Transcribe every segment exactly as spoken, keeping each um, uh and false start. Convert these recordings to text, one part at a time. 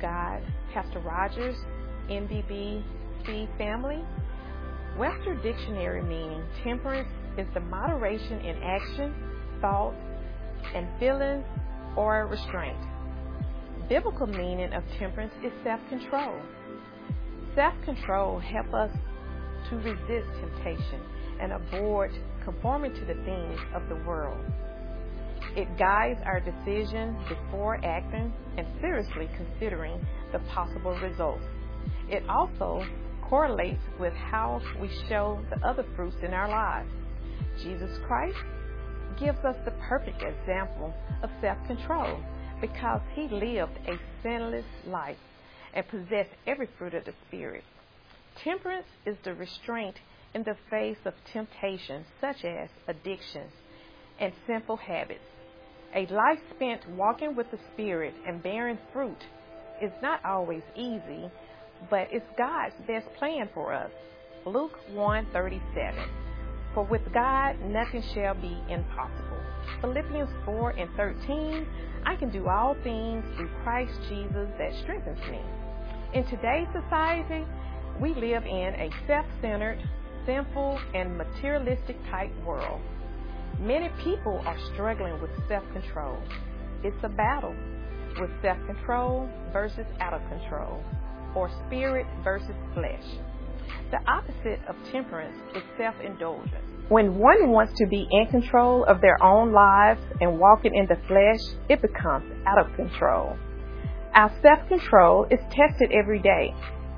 God, Pastor Rogers, M B B C family. Webster Dictionary meaning temperance is the moderation in action, thought, and feelings or restraint. Biblical meaning of temperance is self-control. Self-control helps us to resist temptation and avoid conforming to the things of the world. It guides our decisions before acting and seriously considering the possible results. It also correlates with how we show the other fruits in our lives. Jesus Christ gives us the perfect example of self-control because he lived a sinless life and possessed every fruit of the Spirit. Temperance is the restraint in the face of temptations such as addictions and sinful habits. A life spent walking with the Spirit and bearing fruit is not always easy, but it's God's best plan for us. Luke one thirty-seven. For with God nothing shall be impossible. Philippians four and thirteen. I can do all things through Christ Jesus that strengthens me. In today's society, we live in a self-centered, sinful, and materialistic type world. Many people are struggling with self-control. It's a battle with self-control versus out of control, or spirit versus flesh. The opposite of temperance is self-indulgence. When one wants to be in control of their own lives and walking in the flesh, it becomes out of control. Our self-control is tested every day.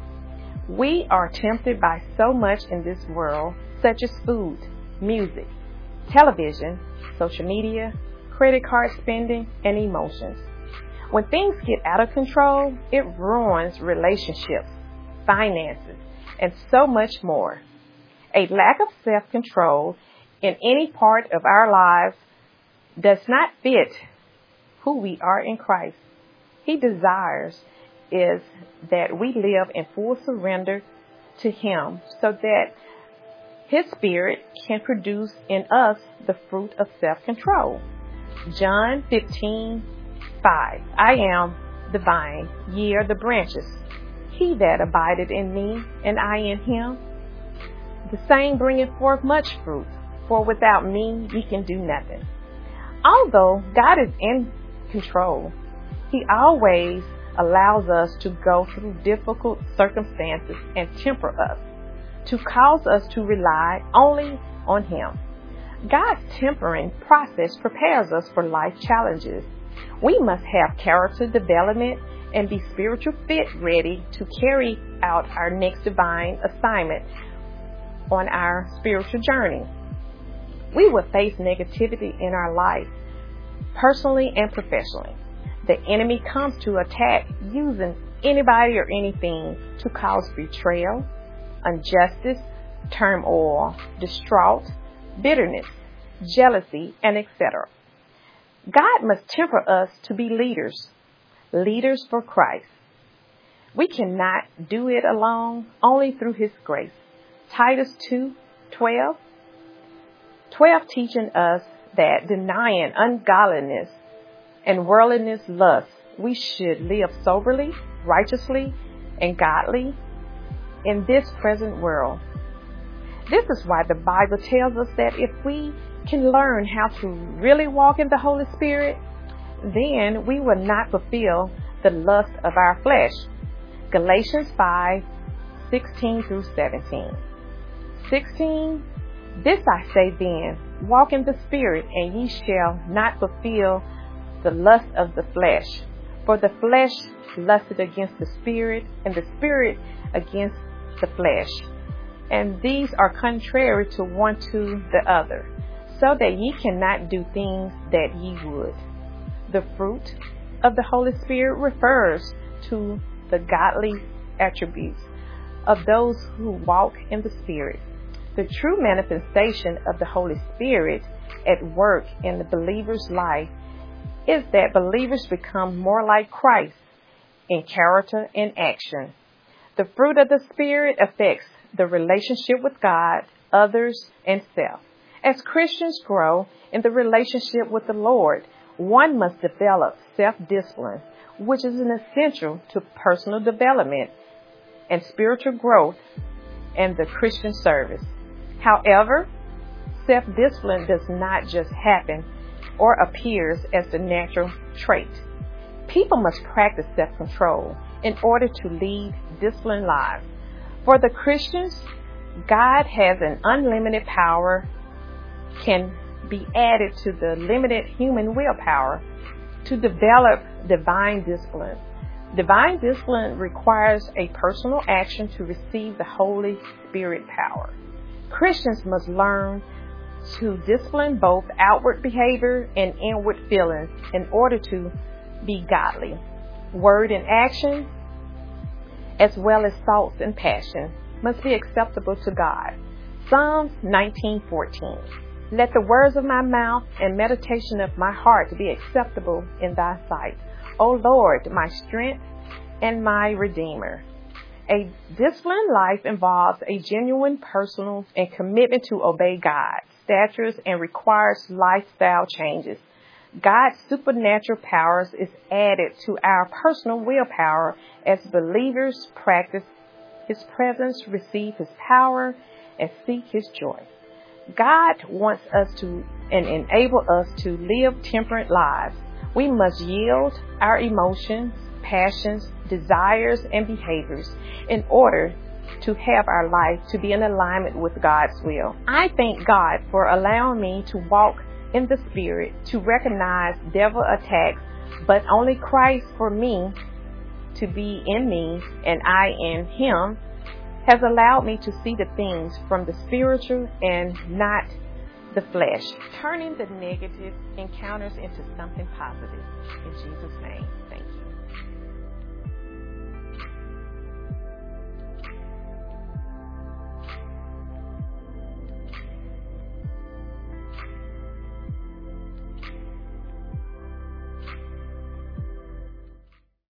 We are tempted by so much in this world, such as food, music, television, social media, credit card spending, and emotions. When things get out of control, it ruins relationships, finances, and so much more. A lack of self-control in any part of our lives does not fit who we are in Christ. He desires is that we live in full surrender to Him so that His Spirit can produce in us the fruit of self-control. John fifteen five. I am the vine, ye are the branches. He that abideth in me, and I in him, the same bringeth forth much fruit, for without me ye can do nothing. Although God is in control, He always allows us to go through difficult circumstances and temper us, to cause us to rely only on Him. God's tempering process prepares us for life challenges. We must have character development and be spiritual fit ready to carry out our next divine assignment on our spiritual journey. We will face negativity in our life, personally and professionally. The enemy comes to attack using anybody or anything to cause betrayal, injustice, turmoil, distraught, bitterness, jealousy, and et cetera. God must temper us to be leaders, leaders for Christ. We cannot do it alone, only through His grace. Titus two twelve. twelve teaching us that denying ungodliness and worldliness lust, we should live soberly, righteously, and godly in this present world. This is why the Bible tells us that if we can learn how to really walk in the Holy Spirit, then we will not fulfill the lust of our flesh. Galatians five sixteen through seventeen. sixteen. This I say then, walk in the Spirit, and ye shall not fulfill the lust of the flesh. For the flesh lusted against the Spirit, and the Spirit against the flesh. And these are contrary to one to the other, so that ye cannot do things that ye would. The fruit of the Holy Spirit refers to the godly attributes of those who walk in the Spirit. The true manifestation of the Holy Spirit at work in the believer's life is that believers become more like Christ in character and action. The fruit of the Spirit affects the relationship with God, others, and self. As Christians grow in the relationship with the Lord, one must develop self-discipline, which is an essential to personal development and spiritual growth and the Christian service. However, self-discipline does not just happen or appears as the natural trait. People must practice self-control in order to lead disciplined lives. For the Christians, God has an unlimited power, can be added to the limited human willpower to develop divine discipline. Divine discipline requires a personal action to receive the Holy Spirit power. Christians must learn to discipline both outward behavior and inward feelings in order to be godly. Word and action, as well as thoughts and passion, must be acceptable to God. Psalms nineteen fourteen. Let the words of my mouth and meditation of my heart be acceptable in thy sight, O Lord, my strength and my Redeemer. A disciplined life involves a genuine personal and commitment to obey God's statutes and requires lifestyle changes. God's supernatural powers is added to our personal willpower as believers practice His presence, receive His power, and seek His joy. God wants us to and enable us to live temperate lives. We must yield our emotions, passions, desires, and behaviors in order to have our life to be in alignment with God's will. I thank God for allowing me to walk in the Spirit, to recognize devil attacks, but only Christ for me to be in me and I in Him has allowed me to see the things from the spiritual and not the flesh, turning the negative encounters into something positive. In Jesus' name, thank you.